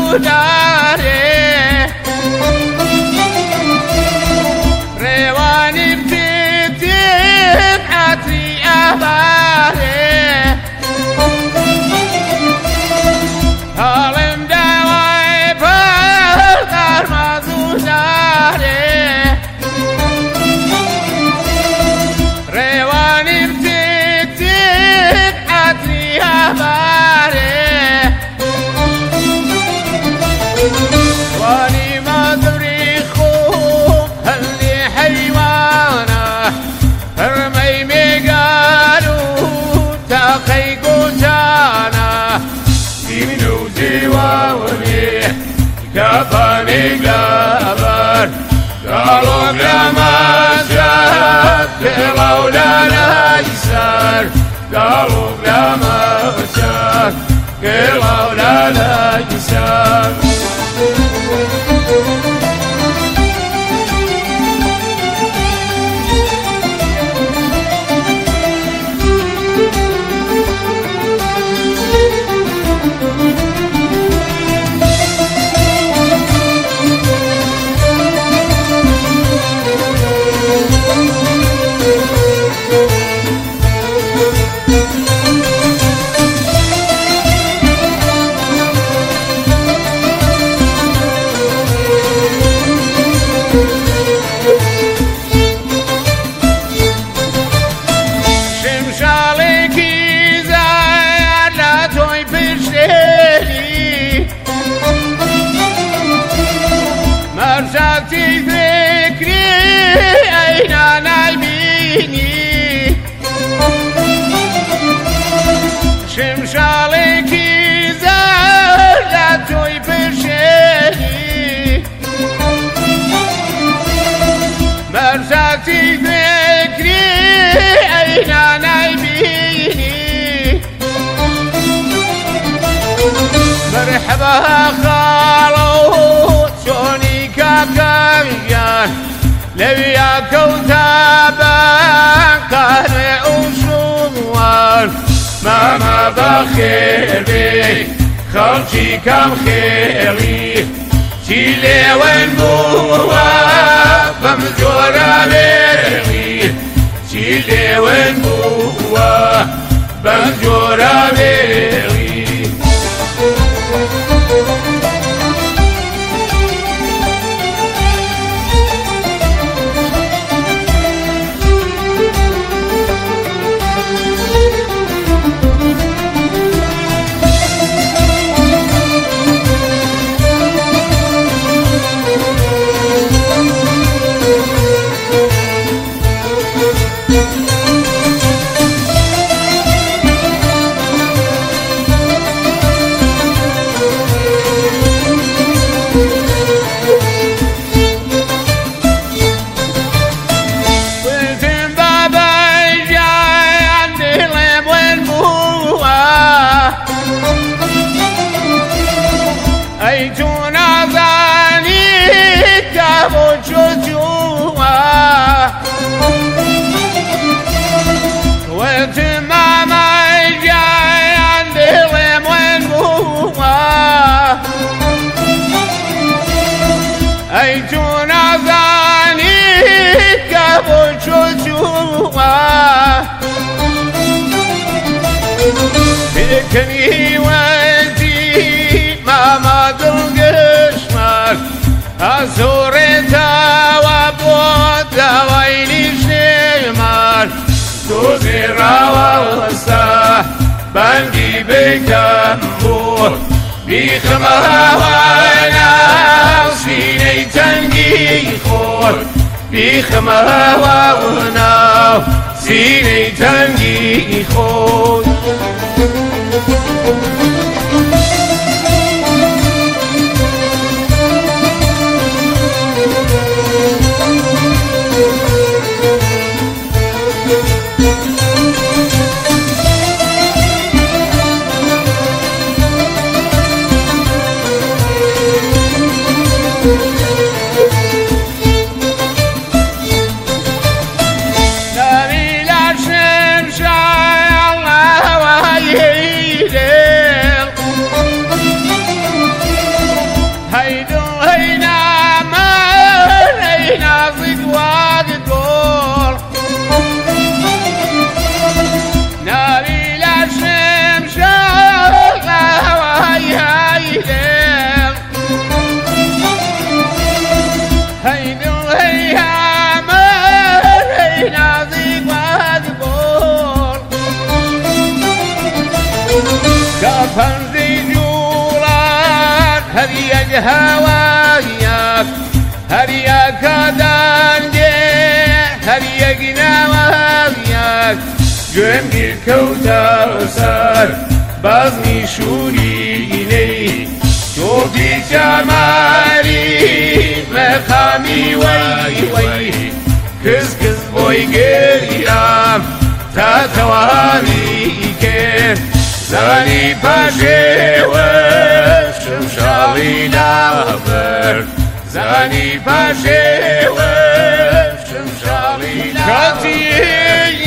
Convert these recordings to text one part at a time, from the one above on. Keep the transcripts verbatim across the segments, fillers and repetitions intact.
مزوداره رواني بتكتب عطري أهباره هالم دواي فرقار مزوداره رواني بتكتب عطري أهباره واني ما دري خوب هلي حيوانه هرمي ميقالو تاقي قوتانه ديمنو ديواني كفاني قلبر قالوا لما شاف قالوا لا يسار قالوا لما شاف قالوا لا يسار مرجعتي ذكري أين نايميني شمشالك زالتوي برشيني مرجعتي ذكري أين نايميني مرحبا خالو شوني كابيان لبيا كوتابا قهر وشوار ماما بخير بي خلشي كم خيري شيلي وين بوا بمجورا بيري شيلي وين بوا بمجورا بيري أيتونا ظاني كابو جوجوا وانت ماما جاي عندي وين وين بوا أيتونا ظاني كابو جوجوا بكني وانتي ماما دلقشمر أزورتا وابوتا ويني شمر تزيرا ووسا بنجي بكمبور بيخمها وانا سيني تنجي خور بيخمها وانا سيني تنجي خور نبي لا شمشاي الله وهيدي كفنزي جولان هريك هواياك هريك دانجي هريك نواياك جنبي كوتا سار بازني شوري إلي توبي كمالي مخامي وي وي كز كز بوي قريام تاتواني كيف زاني باشي وشمشالي نابر زاني باشي وشمشالي نابر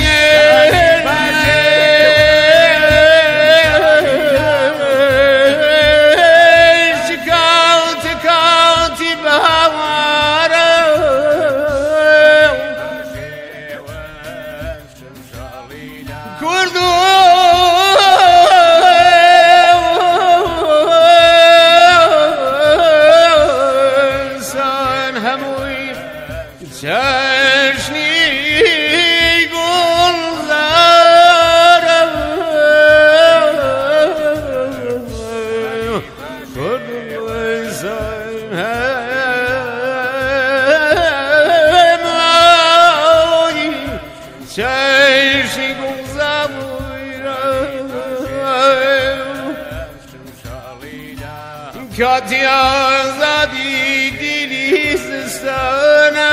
Katya zadi dilistana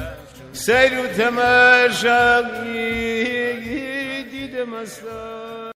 Seyru temeşa didem asla